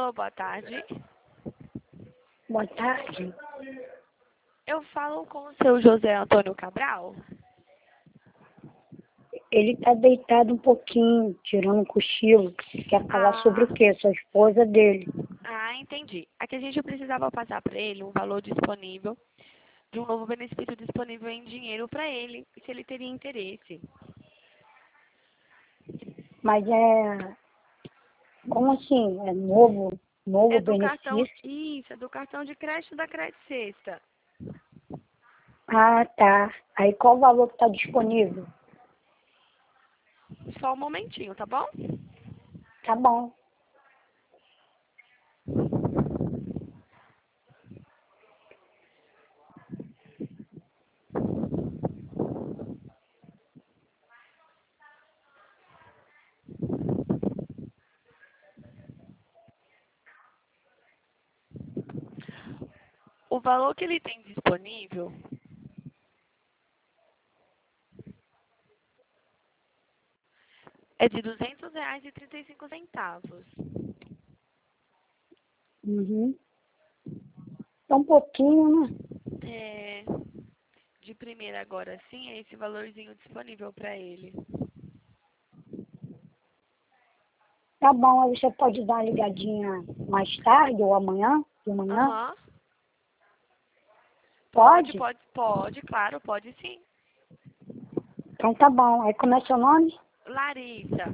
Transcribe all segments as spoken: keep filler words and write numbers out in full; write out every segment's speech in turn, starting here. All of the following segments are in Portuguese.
Alô, boa tarde. Boa tarde. Eu falo com o seu José Antônio Cabral? Ele tá deitado um pouquinho, tirando um cochilo. Quer falar Ah. sobre o quê? Sua esposa dele. Ah, entendi. Aqui a gente precisava passar para ele um valor disponível, de um novo benefício disponível em dinheiro para ele, se ele teria interesse. Mas é... Como assim? É novo, novo É do cartão, benefício? isso, é do cartão de crédito da Crédito Sexta. Ah, tá. Aí qual o valor que tá disponível? Só um momentinho, tá bom? Tá bom. O valor que ele tem disponível é de duzentos reais e trinta e cinco centavos. Uhum. É um pouquinho, né? É, de primeira agora sim, é esse valorzinho disponível para ele. Tá bom, aí você pode dar uma ligadinha mais tarde ou amanhã? De manhã? Aham. Pode, Pode? pode, pode, claro, pode sim. Então tá bom. Aí como é seu nome? Larissa.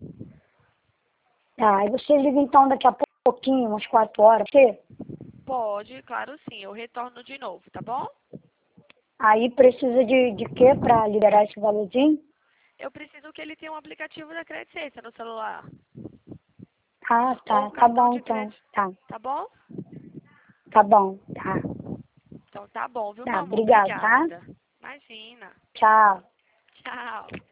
Tá, aí você liga então daqui a pouquinho, umas quatro horas. Você? Pode, claro sim, eu retorno de novo, tá bom? Aí precisa de, de quê para liberar esse valorzinho? Eu preciso que ele tenha um aplicativo da Crédito Sexta no celular. Ah, Ou tá. um Tá cartão bom de então. crédito, Tá. tá bom? Tá bom. Tá. Então tá bom, viu, meu Tá. amor? Obrigado, tá? Obrigada. Imagina. Tchau. Tchau.